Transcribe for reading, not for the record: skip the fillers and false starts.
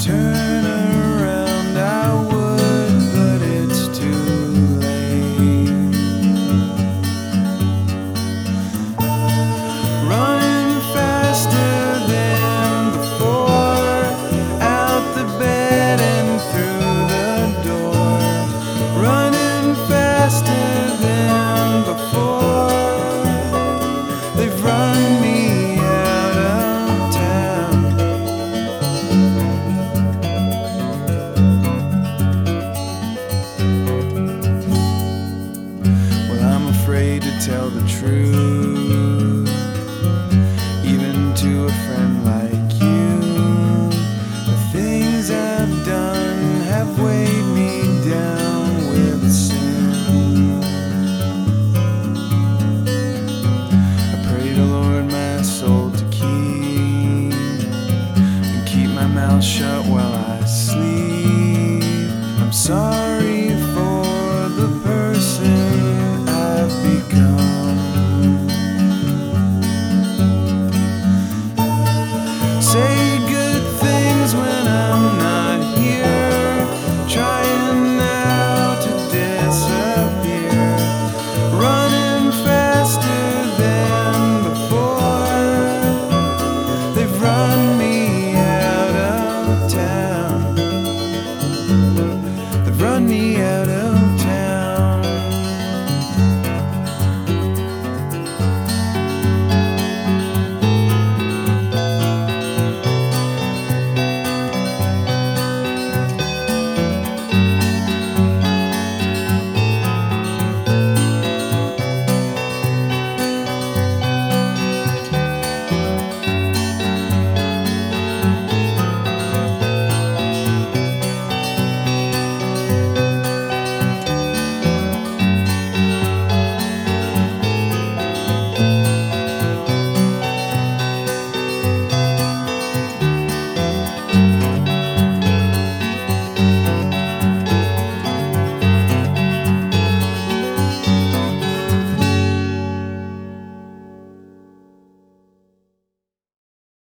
turn around, I would, but it's too late. Running faster than before, out the bed and through the door. Running faster than before, they've run me out of town. Well, I'm afraid to tell the truth, even to a friend like